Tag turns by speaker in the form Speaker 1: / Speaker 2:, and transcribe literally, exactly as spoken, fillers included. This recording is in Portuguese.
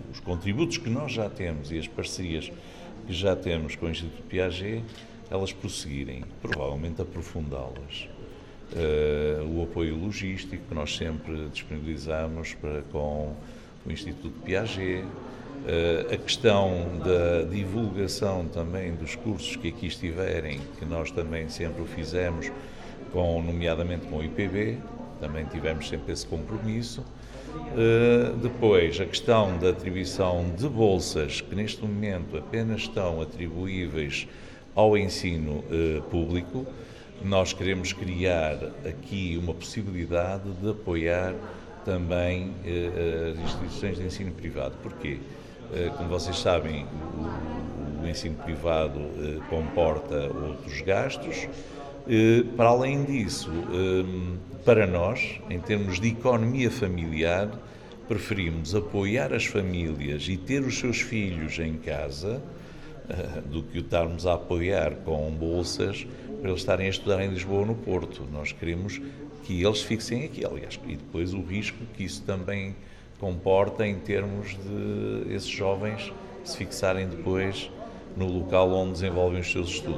Speaker 1: os contributos que nós já temos e as parcerias que já temos com o Instituto Piaget, elas prosseguirem, provavelmente aprofundá-las. Uh, o apoio logístico que nós sempre disponibilizamos para, com o Instituto Piaget, uh, a questão da divulgação também dos cursos que aqui estiverem, que nós também sempre o fizemos, com, nomeadamente com o I P B, também tivemos sempre esse compromisso. Uh, depois, a questão da atribuição de bolsas, que neste momento apenas estão atribuíveis ao ensino uh, público. Nós queremos criar aqui uma possibilidade de apoiar também uh, as instituições de ensino privado. Porquê? Uh, como vocês sabem, o, o ensino privado uh, comporta outros gastos. Uh, para além disso, uh, para nós, em termos de economia familiar, preferimos apoiar as famílias e ter os seus filhos em casa uh, do que o estarmos a apoiar com bolsas para eles estarem a estudar em Lisboa ou no Porto. Nós queremos que eles fixem aqui, aliás, e depois o risco que isso também comporta em termos de esses jovens se fixarem depois no local onde desenvolvem os seus estudos.